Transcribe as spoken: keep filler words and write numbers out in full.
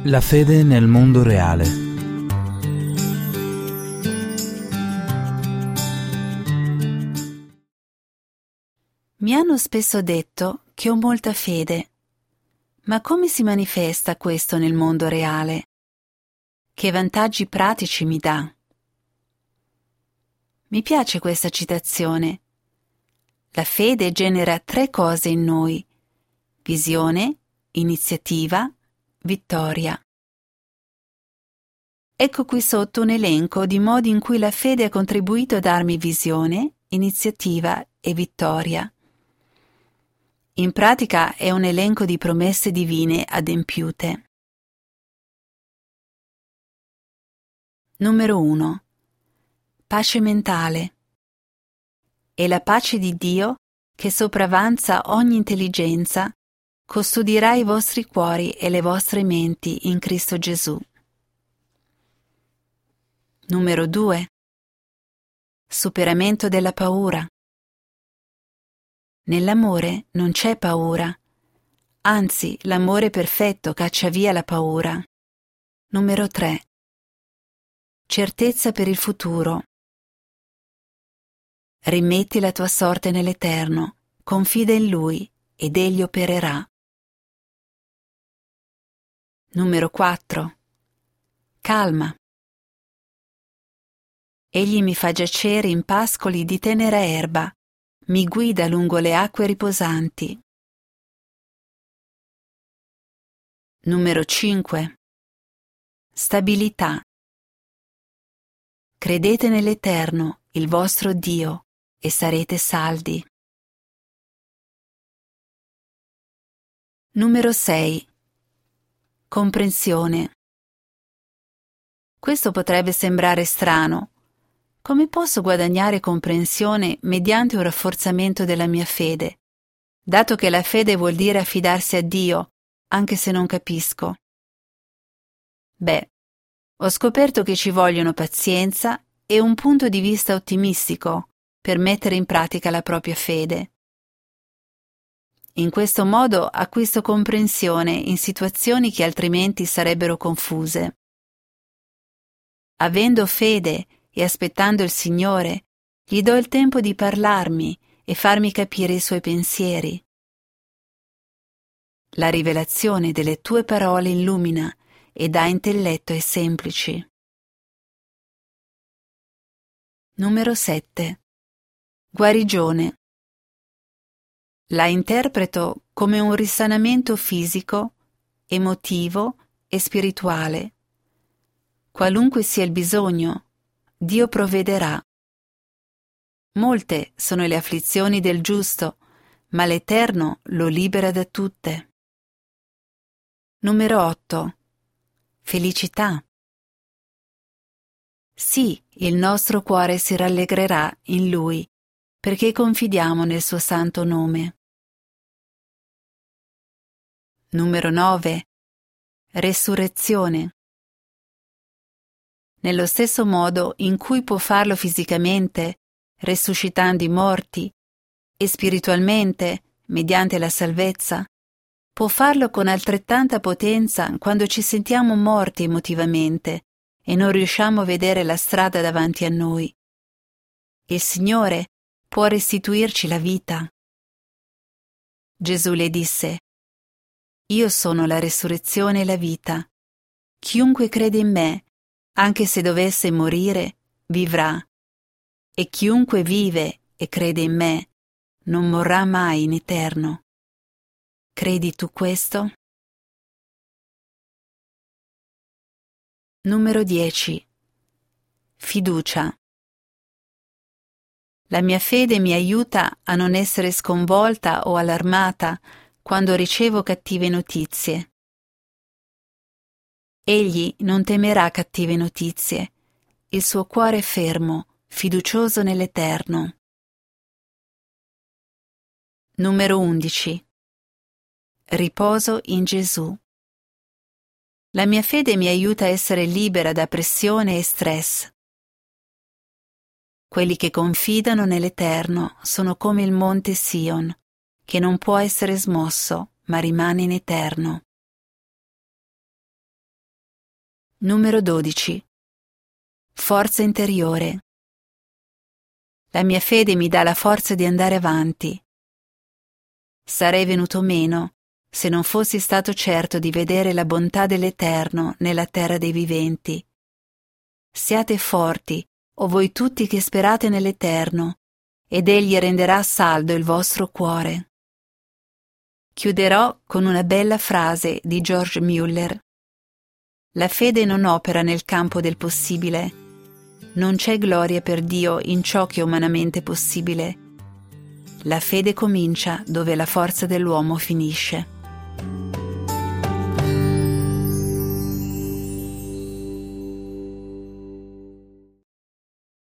La fede nel mondo reale. Mi hanno spesso detto che ho molta fede, ma come si manifesta questo nel mondo reale? Che vantaggi pratici mi dà? Mi piace questa citazione. La fede genera tre cose in noi: visione, iniziativa, vittoria. Ecco qui sotto un elenco di modi in cui la fede ha contribuito a darmi visione, iniziativa e vittoria. In pratica è un elenco di promesse divine adempiute. Numero uno. Pace mentale. E la pace di Dio, che sopravanza ogni intelligenza, custodirà i vostri cuori e le vostre menti in Cristo Gesù. Numero due. Superamento della paura. Nell'amore non c'è paura, anzi l'amore perfetto caccia via la paura. Numero tre. Certezza per il futuro. Rimetti la tua sorte nell'Eterno, confida in Lui ed Egli opererà. Numero quattro. Calma. Egli mi fa giacere in pascoli di tenera erba, mi guida lungo le acque riposanti. Numero cinque. Stabilità. Credete nell'Eterno, il vostro Dio, e sarete saldi. Numero sei. Comprensione. Questo potrebbe sembrare strano. Come posso guadagnare comprensione mediante un rafforzamento della mia fede, dato che la fede vuol dire affidarsi a Dio, anche se non capisco? Beh, ho scoperto che ci vogliono pazienza e un punto di vista ottimistico per mettere in pratica la propria fede. In questo modo acquisto comprensione in situazioni che altrimenti sarebbero confuse. Avendo fede e aspettando il Signore, gli do il tempo di parlarmi e farmi capire i suoi pensieri. La rivelazione delle tue parole illumina e dà intelletto ai semplici. Numero sette. Guarigione. La interpreto come un risanamento fisico, emotivo e spirituale. Qualunque sia il bisogno, Dio provvederà. Molte sono le afflizioni del giusto, ma l'Eterno lo libera da tutte. Numero otto. Felicità. Sì, il nostro cuore si rallegrerà in Lui, perché confidiamo nel suo santo nome. Numero nove. Resurrezione. Nello stesso modo in cui può farlo fisicamente, resuscitando i morti, e spiritualmente, mediante la salvezza, può farlo con altrettanta potenza quando ci sentiamo morti emotivamente e non riusciamo a vedere la strada davanti a noi. Il Signore può restituirci la vita. Gesù le disse: Io sono la resurrezione e la vita. Chiunque crede in me, anche se dovesse morire, vivrà. E chiunque vive e crede in me, non morrà mai in eterno. Credi tu questo? Numero dieci. Fiducia. La mia fede mi aiuta a non essere sconvolta o allarmata quando ricevo cattive notizie. Egli non temerà cattive notizie. Il suo cuore è fermo, fiducioso nell'Eterno. Numero undici. Riposo in Gesù. La mia fede mi aiuta a essere libera da pressione e stress. Quelli che confidano nell'Eterno sono come il monte Sion, che non può essere smosso, ma rimane in eterno. Numero dodici. Forza interiore. La mia fede mi dà la forza di andare avanti. Sarei venuto meno se non fossi stato certo di vedere la bontà dell'Eterno nella terra dei viventi. Siate forti, o voi tutti che sperate nell'Eterno, ed Egli renderà saldo il vostro cuore. Chiuderò con una bella frase di George Mueller. La fede non opera nel campo del possibile. Non c'è gloria per Dio in ciò che è umanamente possibile. La fede comincia dove la forza dell'uomo finisce.